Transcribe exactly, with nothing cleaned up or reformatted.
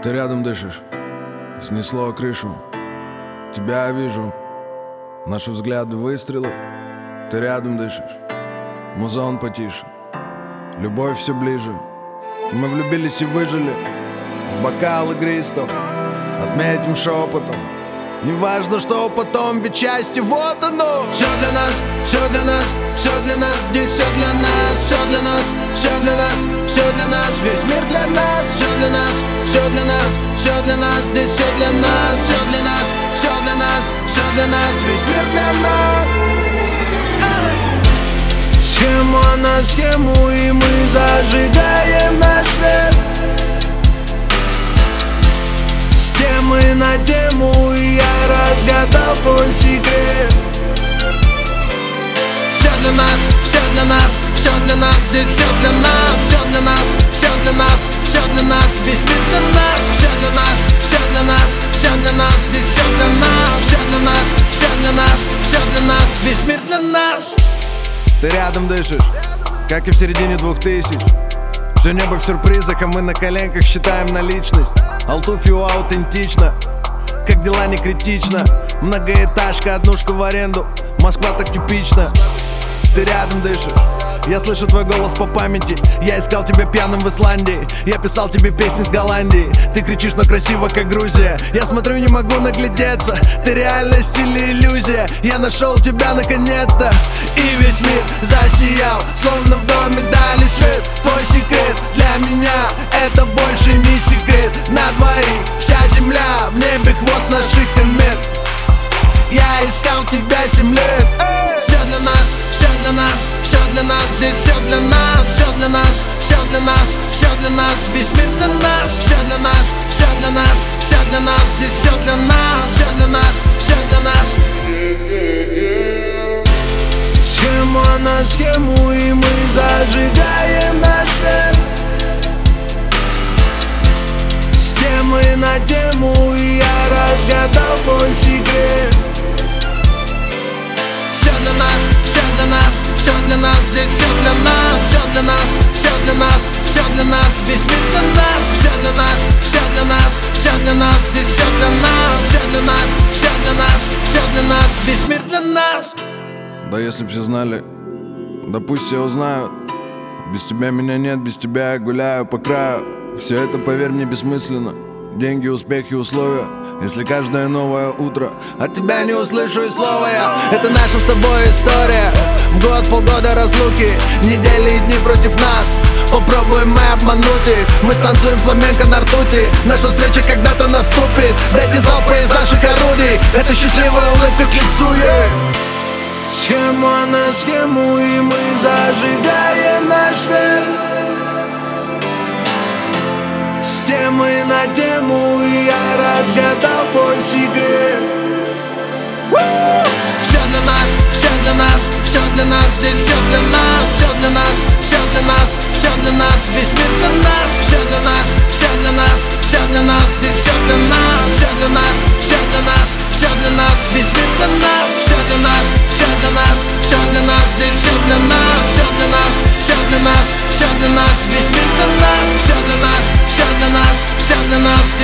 Ты рядом дышишь, снесло крышу. Тебя я вижу, наши взгляды выстрелы. Ты рядом дышишь, музон потише, любовь все ближе. Мы влюбились и выжили в бокал игристов. Отметим шепотом, неважно, что потом, ведь счастье вот оно. Все для нас, все для нас, все для нас, здесь все для нас, все для нас, все для нас, все для нас, весь мир для нас, все для нас, все для нас, все для нас, здесь все для нас, все для нас, все для нас, все для нас, весь мир для нас. Схема на схему, и мы зажигаем наш свет. С темы на тему, и я разгадал твой секрет. Все для нас, все для нас, все для нас, здесь все для нас, все для нас, все для нас, все для нас, весь мир для нас, все для нас, все для нас, все для нас, здесь все для нас, все для нас, все для нас, все для нас, весь мир для нас. Ты рядом дышишь, как и в середине двух тысяч. Все небо в сюрпризах, а мы на коленках считаем наличность. Алтуфио аутентично, как дела не критично. Многоэтажка, однушка в аренду, Москва так типично. Ты рядом дышишь, я слышу твой голос по памяти. Я искал тебя пьяным в Исландии, я писал тебе песни с Голландии. Ты кричишь, но красиво, как Грузия. Я смотрю, не могу наглядеться. Ты реальность или иллюзия? Я нашел тебя наконец-то. И весь мир засиял, словно в доме дали свет. Твой секрет для меня — это больше не секрет. На двоих вся земля, в небе хвост наших комет. Я искал тебя семь лет. Все для нас, все для нас, все для нас, здесь все для нас, все для нас, все для нас, все для нас, весь мир для нас, все для нас, все для нас, все для нас, здесь все для нас, все для нас, все для нас. Схема на схему, и мы зажигаем наш свет. С темы на тему, и я разгадал твой секрет. Все для нас, все для нас, все для нас, здесь все для нас, все для нас, все для нас, все для нас, весь мир для нас, все для нас, все для нас, все для нас, здесь все для нас, все для нас, все для нас, все для нас, весь мир для нас. Да если б все знали, да пусть все узнают. Без тебя меня нет, без тебя я гуляю по краю. Все это, поверь мне, бессмысленно. Деньги, успех и условия. Если каждое новое утро от тебя не услышу и слова я. Это наша с тобой история. В год полгода разлуки, недели и дни против нас. Попробуем мы обмануть их. Мы станцуем фламенко на ртути. Наша встреча когда-то наступит. Дайте залпы из наших орудий. Это счастливая улыбка к лицу ей. Схема на схему, и мы зажигаем наш свет. С темы на тему, и я разгадал твой секрет. Все для нас, все для нас, все для нас, здесь все для нас, все для нас, все для нас, все для нас, весь мир для нас, все для нас, все для нас, все для нас, здесь все для нас, все для нас, все для нас, все для нас, весь мир для нас, все для нас, все для нас, все для нас, здесь все для нас, все для нас, все для нас, все для нас, весь мир для нас, все для нас, все для нас, все для нас.